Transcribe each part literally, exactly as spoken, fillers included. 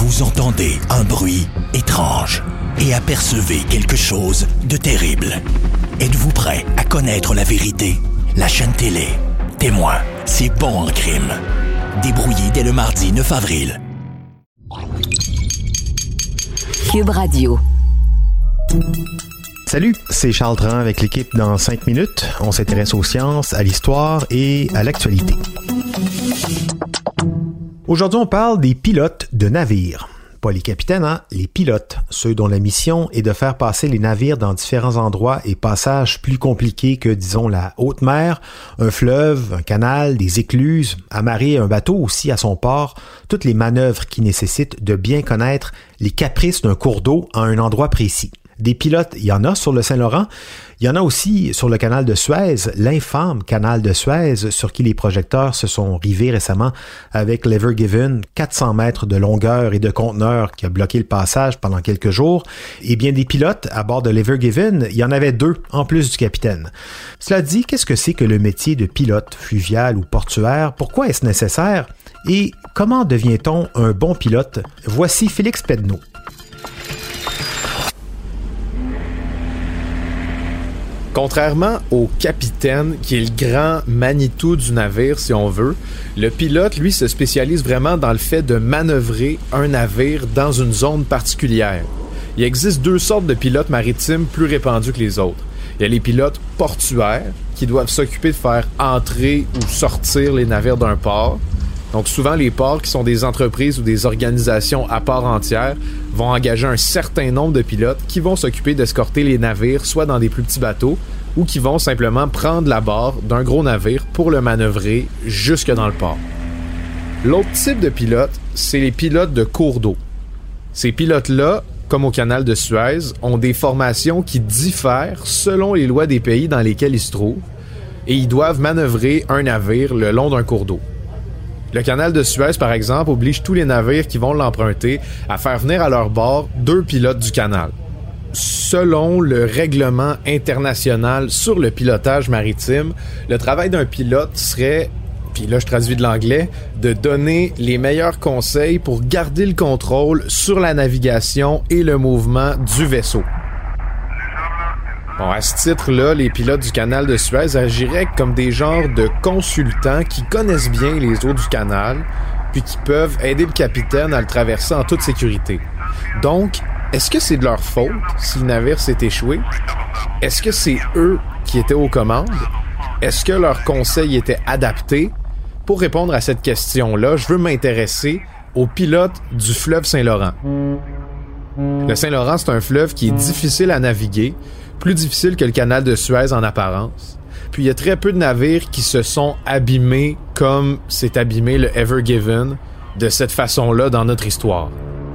Vous entendez un bruit étrange et apercevez quelque chose de terrible. Êtes-vous prêt à connaître la vérité? La chaîne télé Témoin, c'est bon en crime. Débrouillé dès le mardi neuf avril. Cube Radio. Salut, c'est Charles Dran avec l'équipe dans cinq minutes. On s'intéresse aux sciences, à l'histoire et à l'actualité. Aujourd'hui, on parle des pilotes de navires. Pas les capitaines, hein? Les pilotes, ceux dont la mission est de faire passer les navires dans différents endroits et passages plus compliqués que, disons, la haute mer, un fleuve, un canal, des écluses, amarrer un bateau aussi à son port, toutes les manœuvres qui nécessitent de bien connaître les caprices d'un cours d'eau à un endroit précis. Des pilotes, il y en a sur le Saint-Laurent. Il y en a aussi sur le canal de Suez, l'infâme canal de Suez, sur qui les projecteurs se sont rivés récemment avec l'Ever Given, quatre cents mètres de longueur et de conteneur qui a bloqué le passage pendant quelques jours. Et bien des pilotes à bord de l'Ever Given, il y en avait deux, en plus du capitaine. Cela dit, qu'est-ce que c'est que le métier de pilote fluvial ou portuaire? Pourquoi est-ce nécessaire? Et comment devient-on un bon pilote? Voici Félix Pedneau. Contrairement au capitaine, qui est le grand Manitou du navire, si on veut, le pilote, lui, se spécialise vraiment dans le fait de manœuvrer un navire dans une zone particulière. Il existe deux sortes de pilotes maritimes plus répandus que les autres. Il y a les pilotes portuaires, qui doivent s'occuper de faire entrer ou sortir les navires d'un port. Donc souvent, les ports, qui sont des entreprises ou des organisations à part entière, vont engager un certain nombre de pilotes qui vont s'occuper d'escorter les navires, soit dans des plus petits bateaux, ou qui vont simplement prendre la barre d'un gros navire pour le manœuvrer jusque dans le port. L'autre type de pilote, c'est les pilotes de cours d'eau. Ces pilotes-là, comme au canal de Suez, ont des formations qui diffèrent selon les lois des pays dans lesquels ils se trouvent, et ils doivent manœuvrer un navire le long d'un cours d'eau. Le canal de Suez, par exemple, oblige tous les navires qui vont l'emprunter à faire venir à leur bord deux pilotes du canal. Selon le règlement international sur le pilotage maritime, le travail d'un pilote serait, puis là je traduis de l'anglais, de donner les meilleurs conseils pour garder le contrôle sur la navigation et le mouvement du vaisseau. Bon, à ce titre-là, les pilotes du canal de Suez agiraient comme des genres de consultants qui connaissent bien les eaux du canal, puis qui peuvent aider le capitaine à le traverser en toute sécurité. Donc, est-ce que c'est de leur faute si le navire s'est échoué? Est-ce que c'est eux qui étaient aux commandes? Est-ce que leurs conseils étaient adaptés? Pour répondre à cette question-là, je veux m'intéresser aux pilotes du fleuve Saint-Laurent. Le Saint-Laurent, c'est un fleuve qui est difficile à naviguer, plus difficile que le canal de Suez en apparence. Puis il y a très peu de navires qui se sont abîmés comme s'est abîmé le Ever Given de cette façon-là dans notre histoire.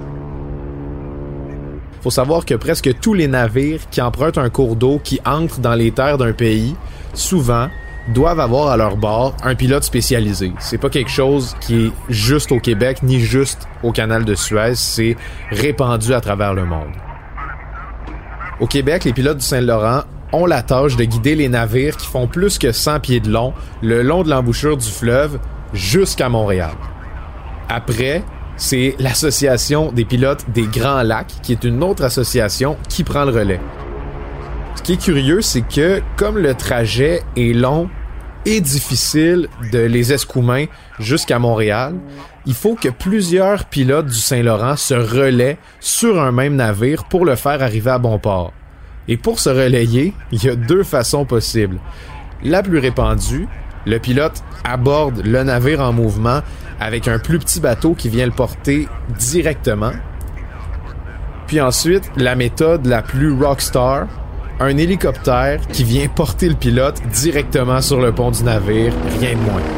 Faut savoir que presque tous les navires qui empruntent un cours d'eau qui entrent dans les terres d'un pays, souvent, doivent avoir à leur bord un pilote spécialisé. C'est pas quelque chose qui est juste au Québec ni juste au canal de Suez, c'est répandu à travers le monde. Au Québec, les pilotes du Saint-Laurent ont la tâche de guider les navires qui font plus que cent pieds de long le long de l'embouchure du fleuve jusqu'à Montréal. Après, c'est l'Association des pilotes des Grands Lacs, qui est une autre association qui prend le relais. Ce qui est curieux, c'est que comme le trajet est long et difficile de les Escoumins jusqu'à Montréal, il faut que plusieurs pilotes du Saint-Laurent se relaient sur un même navire pour le faire arriver à bon port. Et pour se relayer, il y a deux façons possibles. La plus répandue, le pilote aborde le navire en mouvement avec un plus petit bateau qui vient le porter directement. Puis ensuite, la méthode la plus rockstar, un hélicoptère qui vient porter le pilote directement sur le pont du navire, rien de moins.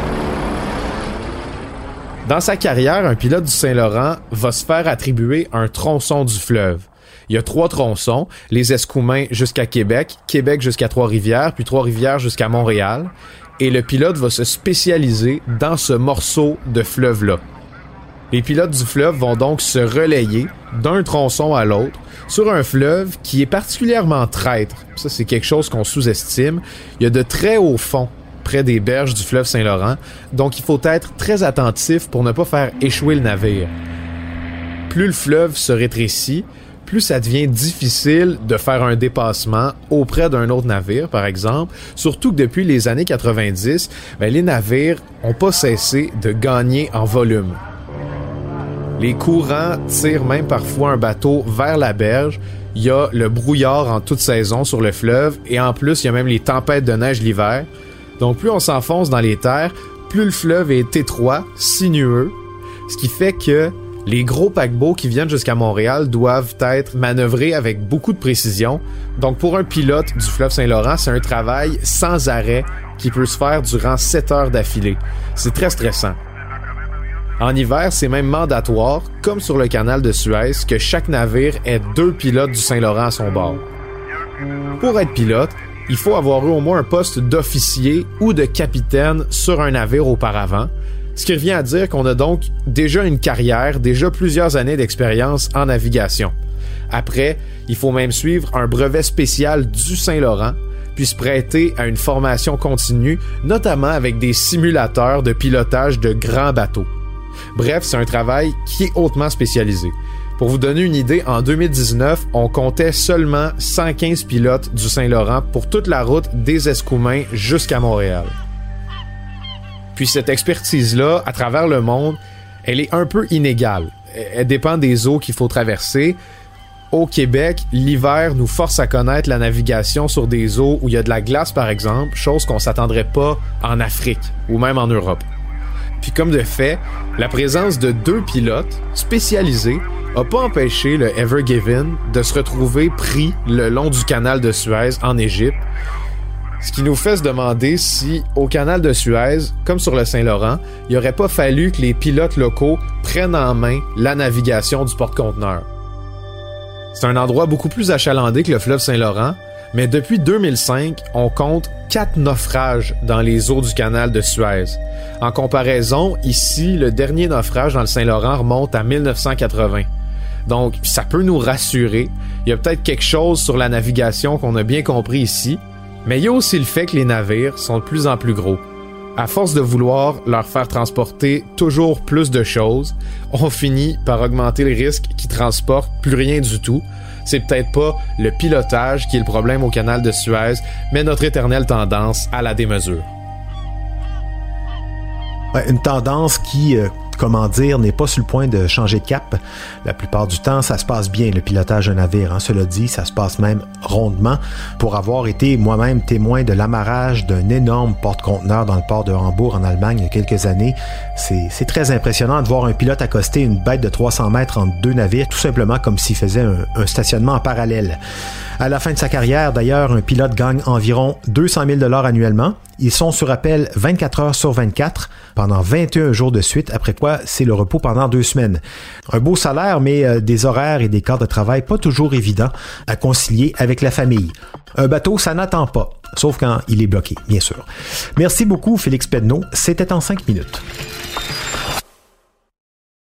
Dans sa carrière, un pilote du Saint-Laurent va se faire attribuer un tronçon du fleuve. Il y a trois tronçons, les Escoumins jusqu'à Québec, Québec jusqu'à Trois-Rivières, puis Trois-Rivières jusqu'à Montréal, et le pilote va se spécialiser dans ce morceau de fleuve-là. Les pilotes du fleuve vont donc se relayer d'un tronçon à l'autre sur un fleuve qui est particulièrement traître. Ça, c'est quelque chose qu'on sous-estime. Il y a de très hauts fonds près des berges du fleuve Saint-Laurent, donc il faut être très attentif pour ne pas faire échouer le navire. plus le fleuve se rétrécit, plus ça devient difficile de faire un dépassement auprès d'un autre navire, par exemple. Surtout que depuis les années quatre-vingt-dix, ben, les navires n'ont pas cessé de gagner en volume. Les courants tirent même parfois un bateau vers la berge. Il y a le brouillard en toute saison sur le fleuve et en plus, il y a même les tempêtes de neige l'hiver. Donc plus on s'enfonce dans les terres, plus le fleuve est étroit, sinueux, ce qui fait que les gros paquebots qui viennent jusqu'à Montréal doivent être manœuvrés avec beaucoup de précision. Donc pour un pilote du fleuve Saint-Laurent, c'est un travail sans arrêt qui peut se faire durant sept heures d'affilée. C'est très stressant. En hiver, c'est même mandatoire, comme sur le canal de Suez, que chaque navire ait deux pilotes du Saint-Laurent à son bord. Pour être pilote, il faut avoir eu au moins un poste d'officier ou de capitaine sur un navire auparavant, ce qui revient à dire qu'on a donc déjà une carrière, déjà plusieurs années d'expérience en navigation. Après, il faut même suivre un brevet spécial du Saint-Laurent, puis se prêter à une formation continue, notamment avec des simulateurs de pilotage de grands bateaux. Bref, c'est un travail qui est hautement spécialisé. Pour vous donner une idée, en deux mille dix-neuf, on comptait seulement cent quinze pilotes du Saint-Laurent pour toute la route des Escoumins jusqu'à Montréal. Puis cette expertise-là, à travers le monde, elle est un peu inégale. Elle dépend des eaux qu'il faut traverser. Au Québec, l'hiver nous force à connaître la navigation sur des eaux où il y a de la glace, par exemple, chose qu'on s'attendrait pas en Afrique ou même en Europe. Puis comme de fait, la présence de deux pilotes spécialisés n'a pas empêché le Ever Given de se retrouver pris le long du canal de Suez en Égypte. Ce qui nous fait se demander si, au canal de Suez, comme sur le Saint-Laurent, il n'aurait pas fallu que les pilotes locaux prennent en main la navigation du porte-conteneurs. C'est un endroit beaucoup plus achalandé que le fleuve Saint-Laurent, mais depuis deux mille cinq, on compte quatre naufrages dans les eaux du canal de Suez. En comparaison, ici, le dernier naufrage dans le Saint-Laurent remonte à mille neuf cent quatre-vingts. Donc, ça peut nous rassurer. Il y a peut-être quelque chose sur la navigation qu'on a bien compris ici, mais il y a aussi le fait que les navires sont de plus en plus gros. À force de vouloir leur faire transporter toujours plus de choses, on finit par augmenter le risque qu'ils transportent plus rien du tout. C'est peut-être pas le pilotage qui est le problème au canal de Suez, mais notre éternelle tendance à la démesure. Une tendance qui, euh, comment dire, n'est pas sur le point de changer de cap. La plupart du temps, ça se passe bien, le pilotage d'un navire. Hein. Cela dit, ça se passe même rondement. Pour avoir été moi-même témoin de l'amarrage d'un énorme porte-conteneur dans le port de Hambourg en Allemagne il y a quelques années, c'est, c'est très impressionnant de voir un pilote accoster une bête de trois cents mètres entre deux navires, tout simplement comme s'il faisait un, un stationnement en parallèle. À la fin de sa carrière, d'ailleurs, un pilote gagne environ deux cent mille dollars annuellement. Ils sont sur appel vingt-quatre heures sur vingt-quatre pendant vingt et un jours de suite, après quoi c'est le repos pendant deux semaines. Un beau salaire, mais euh, des horaires et des quarts de travail pas toujours évidents à concilier avec la famille. Un bateau, ça n'attend pas, sauf quand il est bloqué, bien sûr. Merci beaucoup, Félix Pedneau. C'était en cinq minutes.